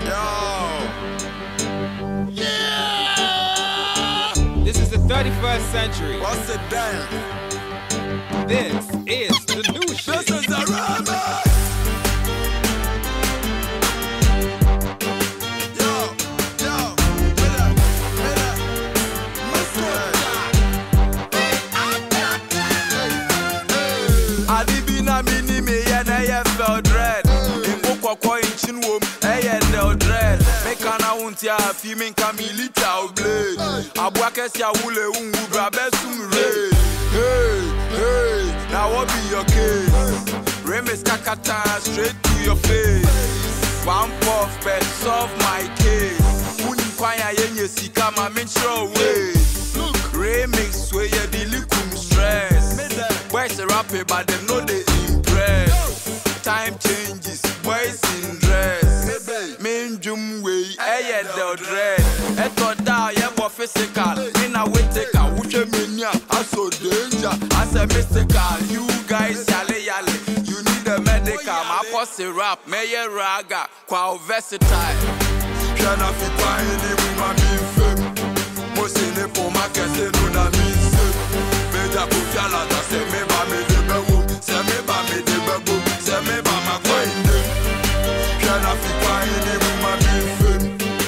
Yeah! This is the 31st century. What's it dance? This is the new shit. This is the remix. Adibina mini me yena ye felt dread. Impo kwa inchin wom eye del dread. Make ana untia fi min kamili chow blade. Abwake sia wule ungu brabe sum raid. Hey, now what be your case? Remis kakata straight to your face. One puff bet solve my case. Uni kwanya yenye sika ma min show ways. Remix where you delikum stress. Boys are rapping but them know they impress. Time changes, boys in dress. Main jum way, aye del dread. Eto da ye bo physical. In a way take a wuche mania. I so danger, I say mystical. You guys yale yale, you need a medical. My posse rap, me ye raga, kwa versatile. Shana fi pa ini wima mi fem. Mosine po ma kese no na mi se. Meja po fiala ta se me ba me de bewo. Se me ba me de bewo. Se me ba ma kwa inde. Shana fi pa ini wima mi fem.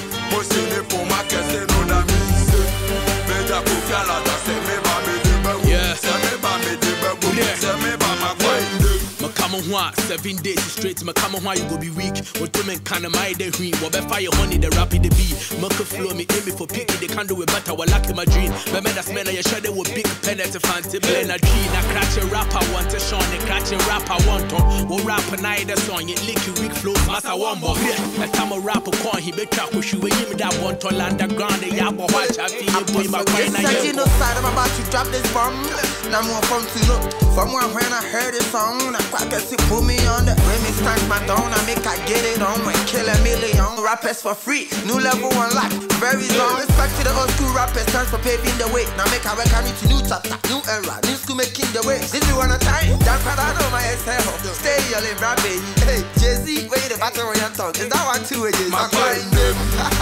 Mosine po ma kese no na mi se. Meja po fiala ta se me ba me de bewo. Se me ba me de bewo. Se me ba ma kwa inde. Come on, 7 days straight to my come on, you go be weak. What women kind of my day green, what fire honey, the rapid the bee. Muck flow me, aim me for picky, they can't do it better, while lucky my dream. But man, that's man, I share they with big pen at the fancy blend a dream. I crash a rapper, want to Sean, and crash a rapper, want to. Or rap a night, a song, it lick you weak flows, massa one more. Yeah, a time a rapper coin, he be track with you, him that want to land the ground, the yabo watch, I feel it, boy, my brain. You know, side, I'm about to drop this bomb. Now I'm from to look. From when I heard this song, I crack a sip, put me on the remix, stand my down, I make I get it on when kill a million rappers for free. New level unlocked, very long. Respect to the old school rappers, thanks for paving the way. Now make I reckon into new chapter, new era, new school making the way. This is one of time, that part I know my SL. Stay your live rapping. Hey, Jay-Z, where the battle on your tongue? Is that one too? My mind them.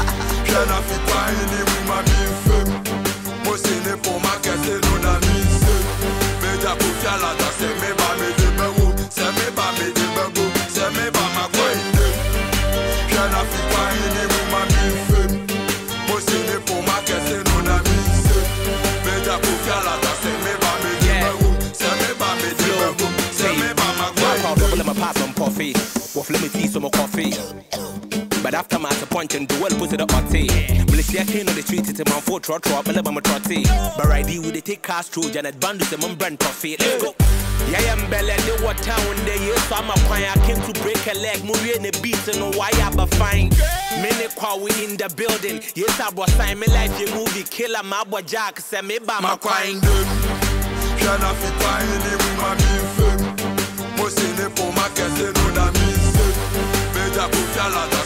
Can I fit by any with my being fame? Most in it for my kese no na me se. Meja po fiala ta se me ba me de bewo. Se me ba me de bewo. Se me ba ma kwa inde. Can I fit by any with my being fame? Most in it for my kese no na me se. Meja po fiala ta se me ba me de bewo. Se me ba me de bewo. Se me ba ma kwa inde. Double my pass on coffee. Waffle me tea some coffee. But after my punching, the well put it up my tea. Will she clean on the street to my 4 trot, but let my trotty. But I do with the take cast through Janet Bandus and my brand profit. Let's go. Yeah, I'm belly, the what town there, yes, so I'm a choir. I came to break a leg, movie in the beats, and no why I but fine. Many call we in the building. Yes, I was sign me like your movie killer, my boy Jack, send me by my crying. Can I fit by any with my being fame? Most in it for my casino, that means. Meja Pufiala.